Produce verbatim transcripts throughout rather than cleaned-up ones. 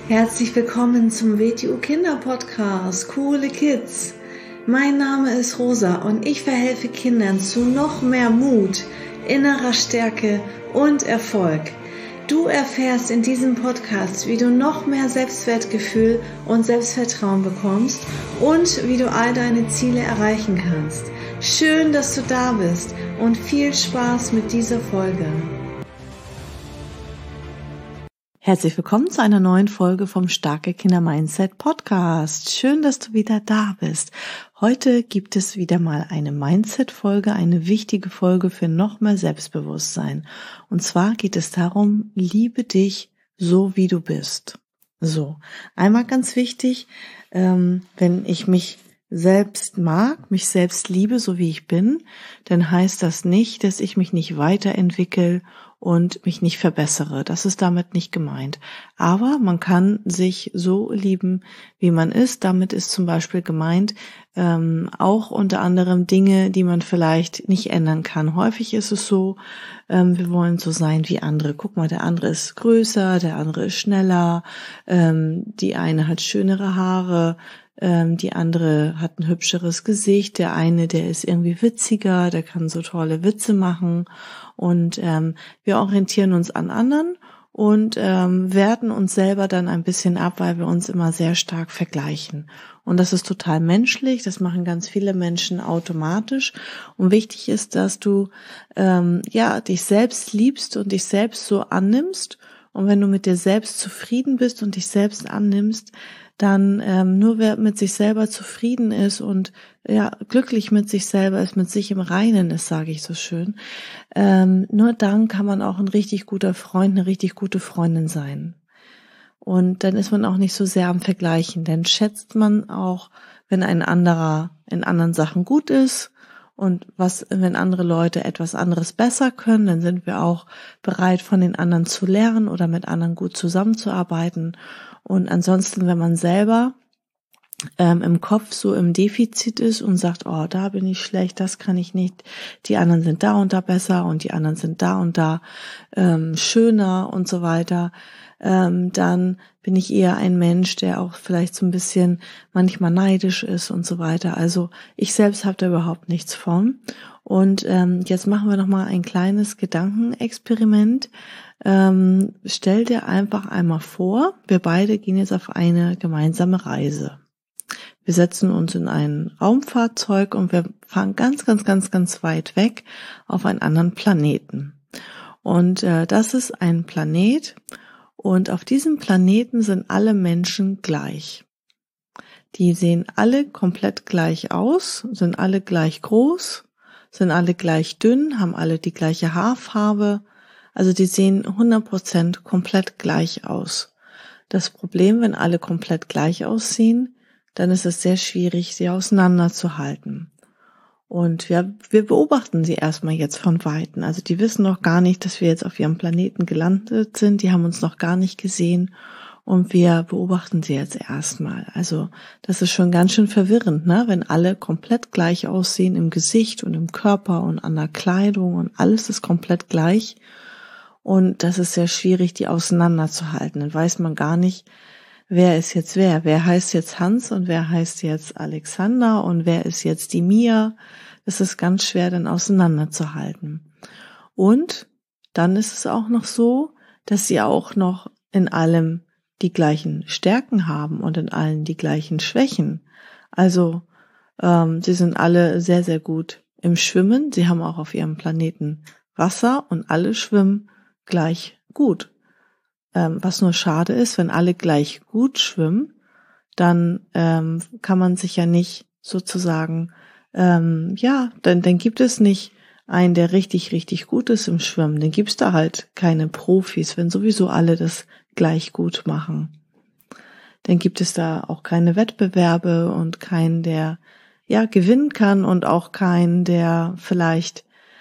Herzlich willkommen zum W T U Kinder Podcast, Coole Kids. Mein Name ist Rosa und ich verhelfe Kindern zu noch mehr Mut, innerer Stärke und Erfolg. Du erfährst in diesem Podcast, wie du noch mehr Selbstwertgefühl und Selbstvertrauen bekommst und wie du all deine Ziele erreichen kannst. Schön, dass du da bist und viel Spaß mit dieser Folge. Herzlich willkommen zu einer neuen Folge vom Starke Kinder Mindset Podcast. Schön, dass du wieder da bist. Heute gibt es wieder mal eine Mindset-Folge, eine wichtige Folge für noch mehr Selbstbewusstsein. Und zwar geht es darum, liebe dich so, wie du bist. So, einmal ganz wichtig, ähm, wenn ich mich selbst mag, mich selbst liebe, so wie ich bin, dann heißt das nicht, dass ich mich nicht weiterentwickle und mich nicht verbessere. Das ist damit nicht gemeint. Aber man kann sich so lieben, wie man ist. Damit ist zum Beispiel gemeint, ähm, auch unter anderem Dinge, die man vielleicht nicht ändern kann. Häufig ist es so, ähm, wir wollen so sein wie andere. Guck mal, der andere ist größer, der andere ist schneller, ähm, die eine hat schönere Haare, ähm, die andere hat ein hübscheres Gesicht, der eine, der ist irgendwie witziger, der kann so tolle Witze machen. Und ähm, wir orientieren uns an anderen und ähm, werten uns selber dann ein bisschen ab, weil wir uns immer sehr stark vergleichen. Und das ist total menschlich, das machen ganz viele Menschen automatisch. Und wichtig ist, dass du ähm, ja dich selbst liebst und dich selbst so annimmst. Und wenn du mit dir selbst zufrieden bist und dich selbst annimmst, dann ähm, nur wer mit sich selber zufrieden ist und ja glücklich mit sich selber ist, mit sich im Reinen ist, sage ich so schön, ähm, nur dann kann man auch ein richtig guter Freund, eine richtig gute Freundin sein. Und dann ist man auch nicht so sehr am Vergleichen, denn schätzt man auch, wenn ein anderer in anderen Sachen gut ist und was, wenn andere Leute etwas anderes besser können, dann sind wir auch bereit, von den anderen zu lernen oder mit anderen gut zusammenzuarbeiten. Und ansonsten, wenn man selber ähm, im Kopf so im Defizit ist und sagt, oh, da bin ich schlecht, das kann ich nicht, die anderen sind da und da besser und die anderen sind da und da ähm, schöner und so weiter, ähm, dann bin ich eher ein Mensch, der auch vielleicht so ein bisschen manchmal neidisch ist und so weiter. Also ich selbst habe da überhaupt nichts von. Und ähm, jetzt machen wir noch mal ein kleines Gedankenexperiment. Ähm, stell dir einfach einmal vor, wir beide gehen jetzt auf eine gemeinsame Reise. Wir setzen uns in ein Raumfahrzeug und wir fahren ganz, ganz, ganz, ganz weit weg auf einen anderen Planeten. Und äh, das ist ein Planet und auf diesem Planeten sind alle Menschen gleich. Die sehen alle komplett gleich aus, sind alle gleich groß, sind alle gleich dünn, haben alle die gleiche Haarfarbe. Also die sehen hundert Prozent komplett gleich aus. Das Problem, wenn alle komplett gleich aussehen, dann ist es sehr schwierig, sie auseinanderzuhalten. Und wir, wir beobachten sie erstmal jetzt von Weitem. Also die wissen noch gar nicht, dass wir jetzt auf ihrem Planeten gelandet sind. Die haben uns noch gar nicht gesehen und wir beobachten sie jetzt erstmal. Also das ist schon ganz schön verwirrend, ne? Wenn alle komplett gleich aussehen im Gesicht und im Körper und an der Kleidung und alles ist komplett gleich. Und das ist sehr schwierig, die auseinanderzuhalten. Dann weiß man gar nicht, wer ist jetzt wer. Wer heißt jetzt Hans und wer heißt jetzt Alexander und wer ist jetzt die Mia. Das ist ganz schwer dann auseinanderzuhalten. Und dann ist es auch noch so, dass sie auch noch in allem die gleichen Stärken haben und in allen die gleichen Schwächen. Also ähm, sie sind alle sehr, sehr gut im Schwimmen. Sie haben auch auf ihrem Planeten Wasser und alle schwimmen gleich gut. Ähm, was nur schade ist, wenn alle gleich gut schwimmen, dann ähm, kann man sich ja nicht sozusagen, ähm, ja, dann, dann gibt es nicht einen, der richtig, richtig gut ist im Schwimmen. Dann gibt's da halt keine Profis, wenn sowieso alle das gleich gut machen. Dann gibt es da auch keine Wettbewerbe und keinen, der ja gewinnen kann und auch keinen, der vielleicht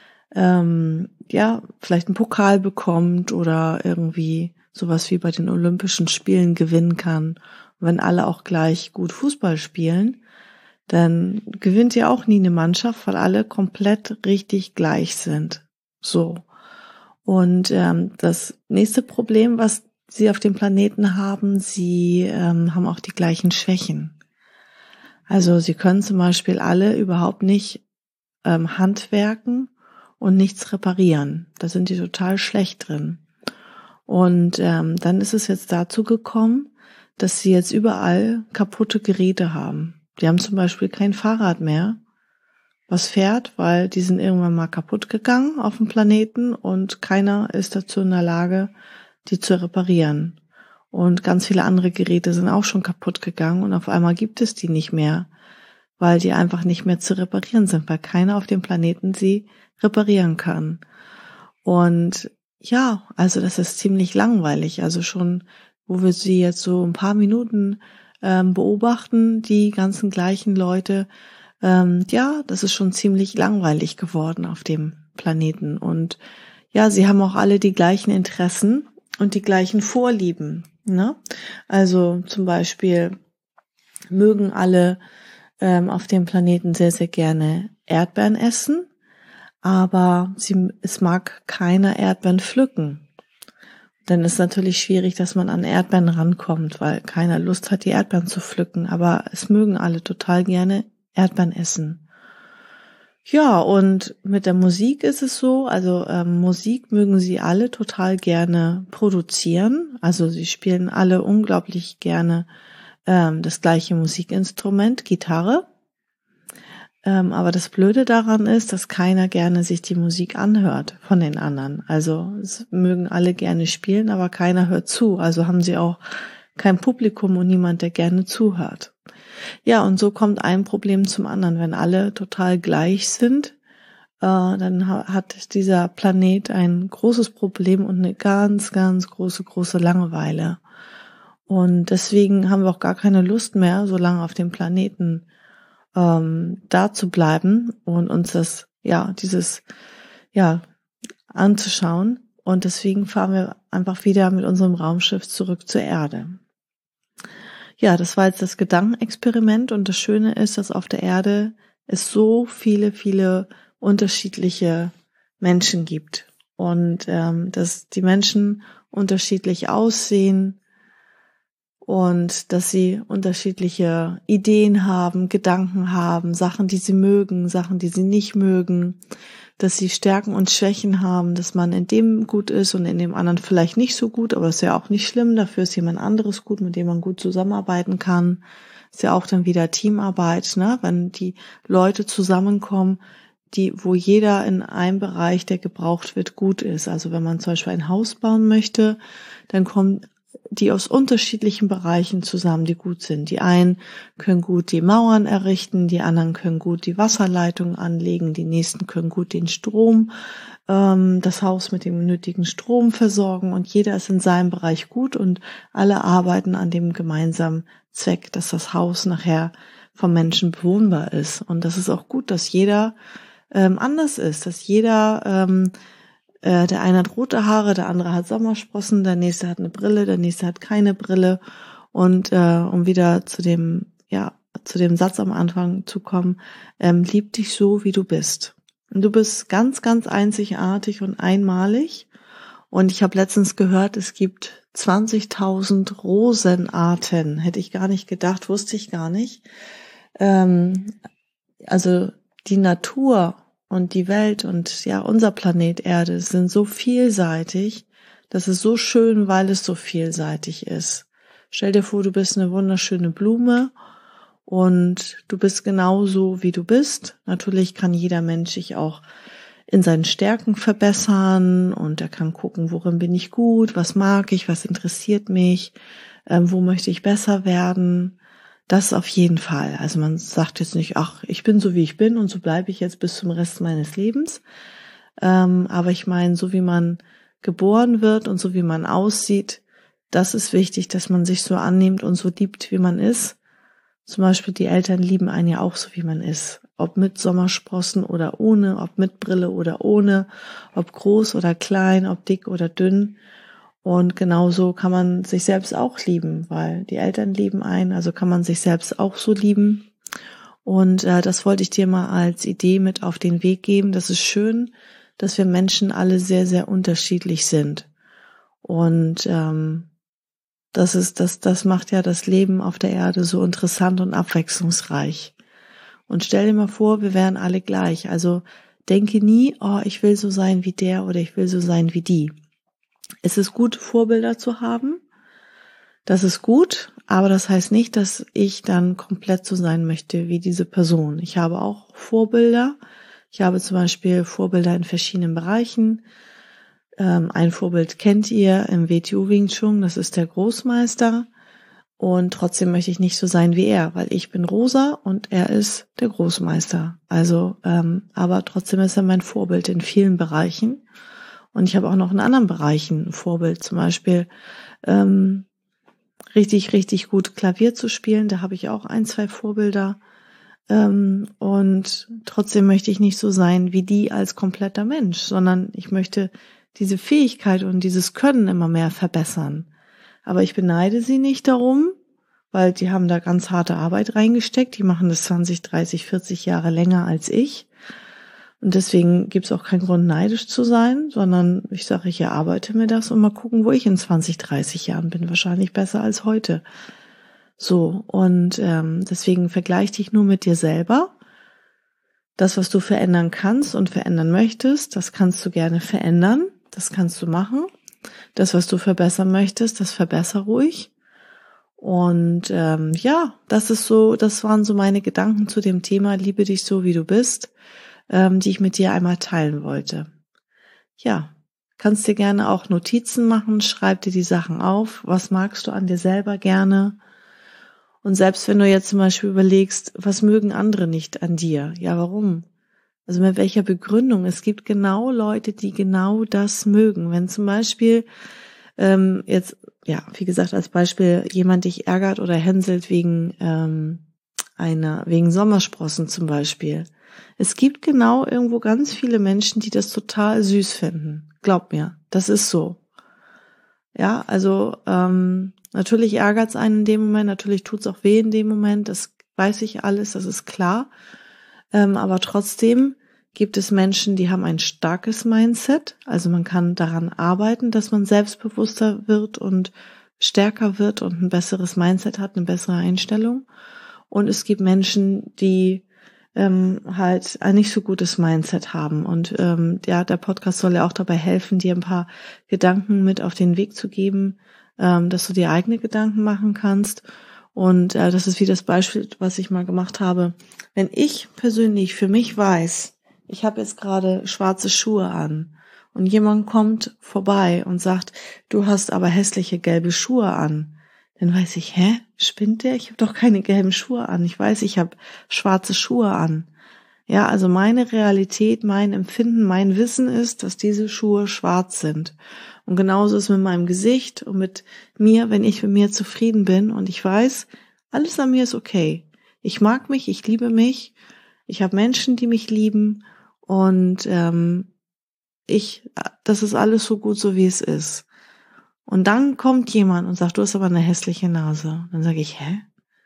ähm, ja vielleicht einen Pokal bekommt oder irgendwie sowas wie bei den Olympischen Spielen gewinnen kann. Und wenn alle auch gleich gut Fußball spielen, dann gewinnt ja auch nie eine Mannschaft, weil alle komplett richtig gleich sind. So. Und ähm, das nächste Problem, was sie auf dem Planeten haben, sie ähm, haben auch die gleichen Schwächen. Also sie können zum Beispiel alle überhaupt nicht ähm, handwerken und nichts reparieren. Da sind die total schlecht drin. Und ähm, dann ist es jetzt dazu gekommen, dass sie jetzt überall kaputte Geräte haben. Die haben zum Beispiel kein Fahrrad mehr, was fährt, weil die sind irgendwann mal kaputt gegangen auf dem Planeten und keiner ist dazu in der Lage, die zu reparieren. Und ganz viele andere Geräte sind auch schon kaputt gegangen und auf einmal gibt es die nicht mehr, weil die einfach nicht mehr zu reparieren sind, weil keiner auf dem Planeten sie reparieren kann. Und ja, also das ist ziemlich langweilig. Also schon, wo wir sie jetzt so ein paar Minuten ähm, beobachten, die ganzen gleichen Leute, ähm, ja, das ist schon ziemlich langweilig geworden auf dem Planeten. Und ja, sie haben auch alle die gleichen Interessen und die gleichen Vorlieben, ne? Also zum Beispiel mögen alle ähm, auf dem Planeten sehr, sehr gerne Erdbeeren essen, aber sie, es mag keiner Erdbeeren pflücken. Dann ist natürlich schwierig, dass man an Erdbeeren rankommt, weil keiner Lust hat, die Erdbeeren zu pflücken, aber es mögen alle total gerne Erdbeeren essen. Ja, und mit der Musik ist es so, also ähm, Musik mögen sie alle total gerne produzieren, also sie spielen alle unglaublich gerne ähm, das gleiche Musikinstrument, Gitarre, ähm, aber das Blöde daran ist, dass keiner gerne sich die Musik anhört von den anderen, also es mögen alle gerne spielen, aber keiner hört zu, also haben sie auch kein Publikum und niemand, der gerne zuhört. Ja, und so kommt ein Problem zum anderen. Wenn alle total gleich sind, äh, dann ha- hat dieser Planet ein großes Problem und eine ganz, ganz große, große Langeweile. Und deswegen haben wir auch gar keine Lust mehr, so lange auf dem Planeten ähm, da zu bleiben und uns das, ja, dieses, ja, anzuschauen. Und deswegen fahren wir einfach wieder mit unserem Raumschiff zurück zur Erde. Ja, das war jetzt das Gedankenexperiment und das Schöne ist, dass auf der Erde es so viele, viele unterschiedliche Menschen gibt und ähm, dass die Menschen unterschiedlich aussehen und dass sie unterschiedliche Ideen haben, Gedanken haben, Sachen, die sie mögen, Sachen, die sie nicht mögen, dass sie Stärken und Schwächen haben, dass man in dem gut ist und in dem anderen vielleicht nicht so gut, aber ist ja auch nicht schlimm, dafür ist jemand anderes gut, mit dem man gut zusammenarbeiten kann. Ist ja auch dann wieder Teamarbeit, ne? Wenn die Leute zusammenkommen, die, wo jeder in einem Bereich, der gebraucht wird, gut ist. Also wenn man zum Beispiel ein Haus bauen möchte, dann kommen die aus unterschiedlichen Bereichen zusammen, die gut sind. Die einen können gut die Mauern errichten, die anderen können gut die Wasserleitungen anlegen, die nächsten können gut den Strom, ähm, das Haus mit dem nötigen Strom versorgen und jeder ist in seinem Bereich gut und alle arbeiten an dem gemeinsamen Zweck, dass das Haus nachher vom Menschen bewohnbar ist. Und das ist auch gut, dass jeder ähm, anders ist, dass jeder ähm, Der eine hat rote Haare, der andere hat Sommersprossen, der nächste hat eine Brille, der nächste hat keine Brille. Und äh, um wieder zu dem, ja, zu dem Satz am Anfang zu kommen, ähm, lieb dich so, wie du bist. Und du bist ganz, ganz einzigartig und einmalig. Und ich habe letztens gehört, es gibt zwanzigtausend Rosenarten. Hätte ich gar nicht gedacht, wusste ich gar nicht. Ähm, also die Natur und die Welt und ja, unser Planet Erde sind so vielseitig, das ist so schön, weil es so vielseitig ist. Stell dir vor, du bist eine wunderschöne Blume und du bist genauso, wie du bist. Natürlich kann jeder Mensch sich auch in seinen Stärken verbessern und er kann gucken, worin bin ich gut, was mag ich, was interessiert mich, äh, wo möchte ich besser werden. Das auf jeden Fall. Also man sagt jetzt nicht, ach, ich bin so, wie ich bin und so bleibe ich jetzt bis zum Rest meines Lebens. Ähm, aber ich meine, so wie man geboren wird und so wie man aussieht, das ist wichtig, dass man sich so annimmt und so liebt, wie man ist. Zum Beispiel die Eltern lieben einen ja auch so, wie man ist. Ob mit Sommersprossen oder ohne, ob mit Brille oder ohne, ob groß oder klein, ob dick oder dünn. Und genauso kann man sich selbst auch lieben, weil die Eltern lieben einen, also kann man sich selbst auch so lieben. Und äh, das wollte ich dir mal als Idee mit auf den Weg geben. Das ist schön, dass wir Menschen alle sehr, sehr unterschiedlich sind. Und ähm, Das ist, das, das macht ja das Leben auf der Erde so interessant und abwechslungsreich. Und stell dir mal vor, wir wären alle gleich. Also denke nie, oh, ich will so sein wie der oder ich will so sein wie die. Es ist gut, Vorbilder zu haben. Das ist gut, aber das heißt nicht, dass ich dann komplett so sein möchte wie diese Person. Ich habe auch Vorbilder. Ich habe zum Beispiel Vorbilder in verschiedenen Bereichen. Ähm, ein Vorbild kennt ihr im W T U Wing Chun, das ist der Großmeister. Und trotzdem möchte ich nicht so sein wie er, weil ich bin Rosa und er ist der Großmeister. Also, ähm, aber trotzdem ist er mein Vorbild in vielen Bereichen. Und ich habe auch noch in anderen Bereichen ein Vorbild, zum Beispiel ähm, richtig, richtig gut Klavier zu spielen. Da habe ich auch ein, zwei Vorbilder. Ähm, und trotzdem möchte ich nicht so sein wie die als kompletter Mensch, sondern ich möchte diese Fähigkeit und dieses Können immer mehr verbessern. Aber ich beneide sie nicht darum, weil die haben da ganz harte Arbeit reingesteckt. Die machen das zwanzig, dreißig, vierzig Jahre länger als ich. Und deswegen gibt es auch keinen Grund, neidisch zu sein, sondern ich sage, ich erarbeite mir das und mal gucken, wo ich in zwanzig, dreißig Jahren bin. Wahrscheinlich besser als heute. So, und ähm, deswegen vergleich dich nur mit dir selber. Das, was du verändern kannst und verändern möchtest, das kannst du gerne verändern. Das kannst du machen. Das, was du verbessern möchtest, das verbessere ruhig. Und ähm, ja, das ist so, das waren so meine Gedanken zu dem Thema Liebe dich so, wie du bist, ähm, die ich mit dir einmal teilen wollte. Ja, kannst dir gerne auch Notizen machen, schreib dir die Sachen auf. Was magst du an dir selber gerne? Und selbst wenn du jetzt zum Beispiel überlegst, was mögen andere nicht an dir? Ja, warum? Also mit welcher Begründung? Es gibt genau Leute, die genau das mögen. Wenn zum Beispiel ähm, jetzt, ja, wie gesagt, als Beispiel jemand dich ärgert oder hänselt wegen ähm, einer, wegen Sommersprossen zum Beispiel. Es gibt genau irgendwo ganz viele Menschen, die das total süß finden. Glaub mir, das ist so. Ja, also ähm, natürlich ärgert es einen in dem Moment, natürlich tut es auch weh in dem Moment, das weiß ich alles, das ist klar. Ähm, aber trotzdem gibt es Menschen, die haben ein starkes Mindset. Also man kann daran arbeiten, dass man selbstbewusster wird und stärker wird und ein besseres Mindset hat, eine bessere Einstellung. Und es gibt Menschen, die ähm, halt ein nicht so gutes Mindset haben. Und ähm, ja, der Podcast soll ja auch dabei helfen, dir ein paar Gedanken mit auf den Weg zu geben, ähm, dass du dir eigene Gedanken machen kannst. Und äh, das ist wie das Beispiel, was ich mal gemacht habe. Wenn ich persönlich für mich weiß, ich habe jetzt gerade schwarze Schuhe an und jemand kommt vorbei und sagt, du hast aber hässliche gelbe Schuhe an, dann weiß ich, hä, spinnt der? Ich habe doch keine gelben Schuhe an. Ich weiß, ich habe schwarze Schuhe an. Ja, also meine Realität, mein Empfinden, mein Wissen ist, dass diese Schuhe schwarz sind. Und genauso ist es mit meinem Gesicht und mit mir, wenn ich mit mir zufrieden bin und ich weiß, alles an mir ist okay. Ich mag mich, ich liebe mich, ich habe Menschen, die mich lieben und ähm, ich, das ist alles so gut, so wie es ist. Und dann kommt jemand und sagt, du hast aber eine hässliche Nase. Dann sage ich, hä?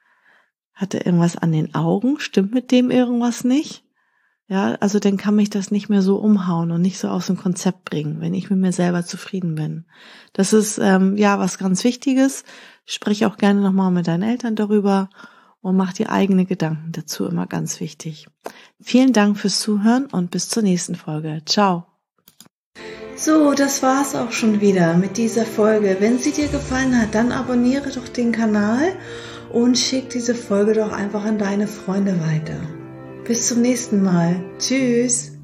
Hat er irgendwas an den Augen? Stimmt mit dem irgendwas nicht? Ja, also dann kann mich das nicht mehr so umhauen und nicht so aus dem Konzept bringen, wenn ich mit mir selber zufrieden bin. Das ist ähm, ja was ganz Wichtiges. Sprich auch gerne nochmal mit deinen Eltern darüber und mach dir eigene Gedanken dazu, immer ganz wichtig. Vielen Dank fürs Zuhören und bis zur nächsten Folge. Ciao. So, das war's auch schon wieder mit dieser Folge. Wenn sie dir gefallen hat, dann abonniere doch den Kanal und schick diese Folge doch einfach an deine Freunde weiter. Bis zum nächsten Mal. Tschüss.